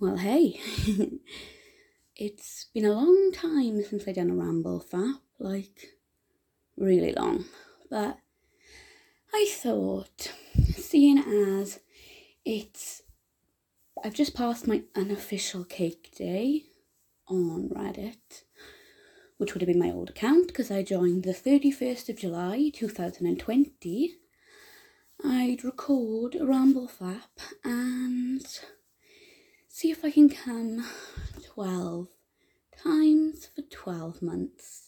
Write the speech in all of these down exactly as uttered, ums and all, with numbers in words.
Well, hey, it's been a long time since I done a ramble fap, like really long. But I thought, seeing as it's, I've just passed my unofficial cake day on Reddit, which would have been my old account because I joined the thirty-first of July two thousand twenty. I'd record a ramble fap and see if I can come twelve times for twelve months.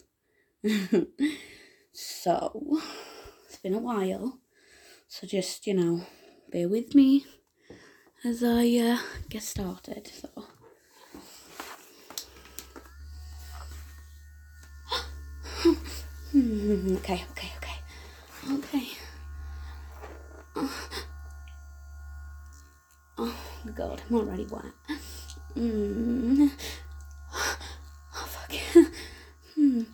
So, it's been a while, so just, you know, bear with me as I uh, get started. So, okay, okay, okay, okay. Oh, oh God, I'm already wet. Mm. Oh, fuck. Hmm.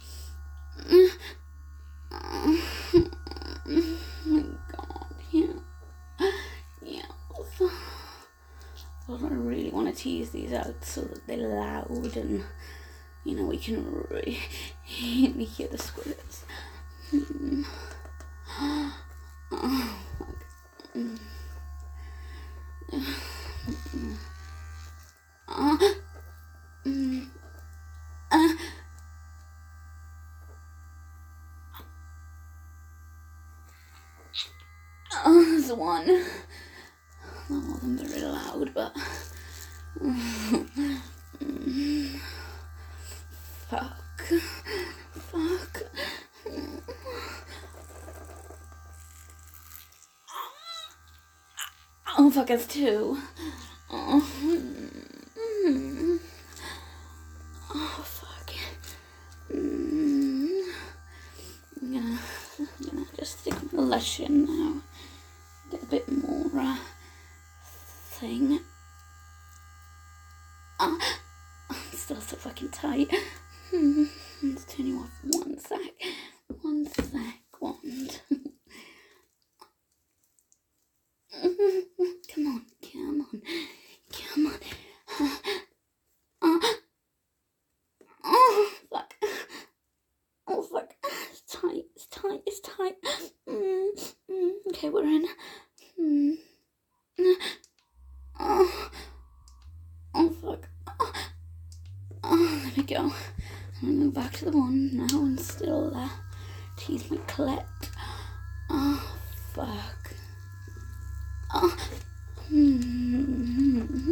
Oh my God, yeah. Yeah. Well, I really want to tease these out so that they're loud and, you know, we can really hear the squirts. Hmm. Oh, okay. Uh, mm, uh, oh, there's one. That wasn't very loud, but mm, fuck, fuck. Oh, fuck, it's two. Oh, mm, oh fuck. Mm, I'm gonna, I'm gonna just stick the lush in now. Get a bit more uh, thing. Oh, it's still so fucking tight. Hmm, let's turn you off one sec. One sec, wand. Come on, come on, come on. Oh, oh, fuck. Oh, fuck. It's tight, it's tight, it's tight. Mm, mm, okay, we're in. Mm. Oh, oh, fuck. Oh, oh, there we go. I'm gonna go back to the one now and still uh, tease my clit. Oh, fuck. Oh, mm-hmm.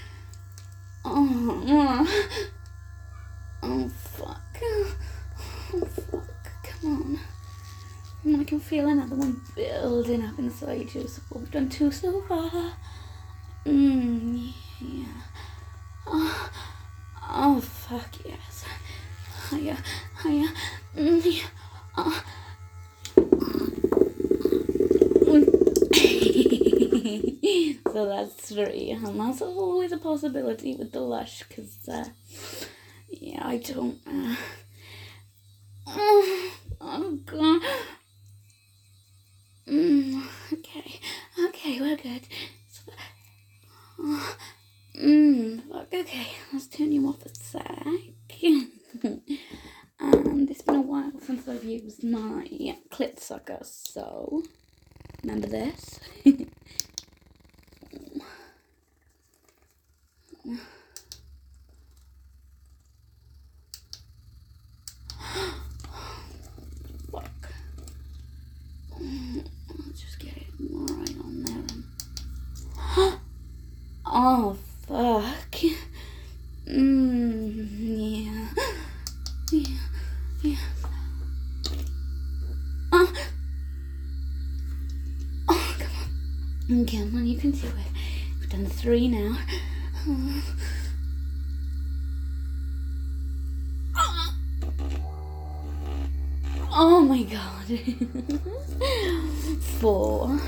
Oh, oh, fuck. Oh, fuck. Come on. And I can feel another one building up inside you. So we've done two so far. Mm, yeah. Oh, oh, fuck yes. Hiya, hiya. Mm, yeah. Oh. So that's three, and that's always a possibility with the lush, because, uh, yeah, I don't, uh, oh, oh God, mm, okay, okay, we're good, so, oh, mm, fuck, okay, let's turn you off a sec, and it's been a while since I've used my clit sucker, so, remember this? Fuck. Let's just get it right on there. Oh, fuck. Mmm, yeah. Yeah, yeah. Oh. Oh, come on. Come on, you can do it. We've done three now. Oh. Oh my God. Four.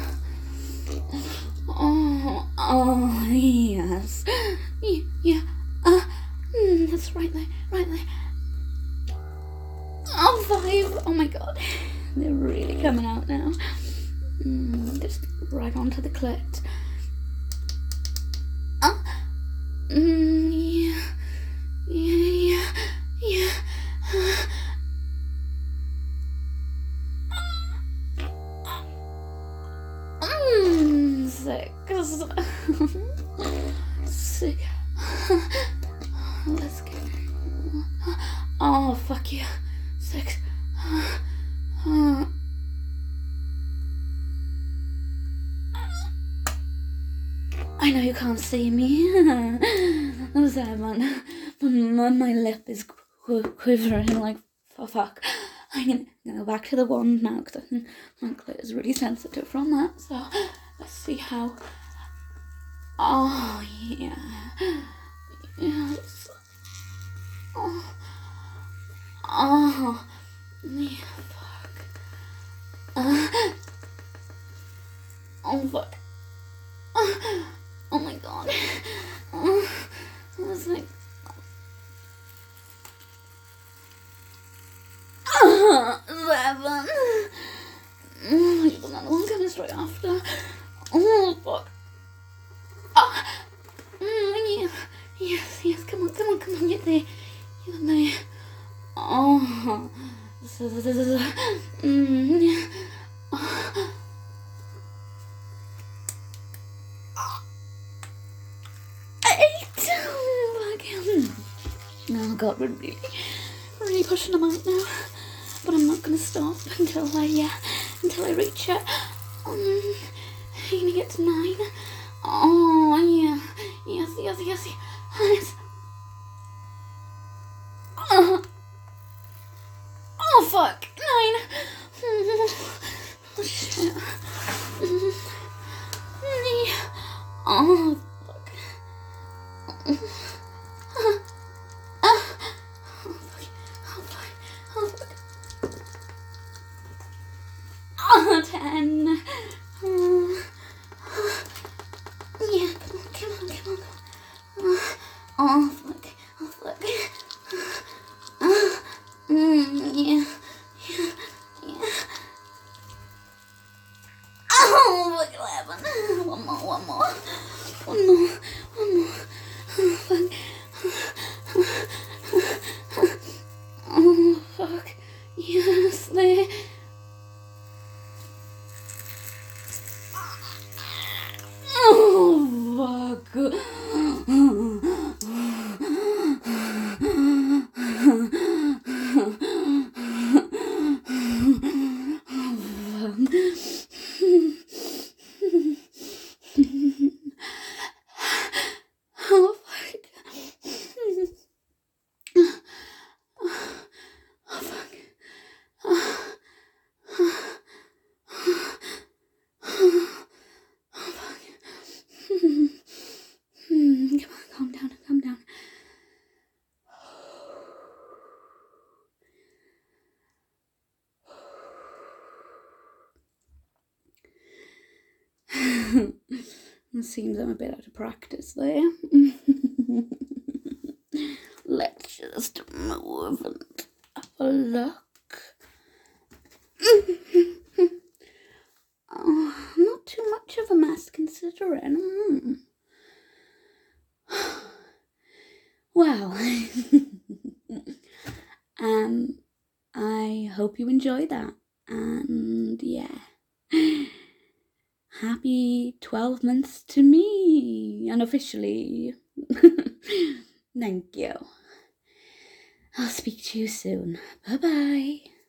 Oh, oh, yes. Yeah, yeah. Uh, mm, that's right there, right there. Oh, five. Oh my God. They're really coming out now. Mm, just right onto the clit. Oh, Mm, yeah. Yeah, yeah, yeah. Mmm, sick. Sick. Let's get. Oh, fuck you. Sick. I know you can't see me. I'm sorry, man. My, my lip is qu- quivering like, oh fuck. I'm gonna, gonna go back to the wand now because I think my clit is really sensitive from that. So let's see how. Oh, yeah. Yes. Oh. Oh. Yeah, fuck. Uh. Oh, fuck. Uh. Oh my god. Uh. I was like. Uh, seven. Oh, you've got another one coming straight after. Oh, fuck. Oh. Mm, yeah. Yes, yes, come on, come on, come on, get there. Get there. Oh. Mm. Oh. Eight. Oh, God, we're really, really pushing them out now. But I'm not going to stop until I, yeah, until I reach it. Um, I'm going to get to nine. Oh, yeah. Yes, yes, yes, yes. Oh, oh fuck. Nine. Oh, shit. Oh, fuck. Oh, fuck. Oh, fuck. Oh, fuck. Oh, ten. Oh, yeah, come on, come on, come on, come on. Oh, fuck. Oh, fuck. Oh, mm, yeah, yeah, yeah. Oh, fuck, eleven. One more, one more. One more, one more. Oh, fuck. Oh, fuck. Yes, there. Oh, fuck. Oh, fuck. Oh, fuck. Come on, calm down, calm down. It seems I'm a bit out of practice there. Let's just move and have a look. Oh, not too much of a mess considering. Mm. Well, um, I hope you enjoy that, and yeah, happy twelve months to me, unofficially. Thank you. I'll speak to you soon. Bye bye.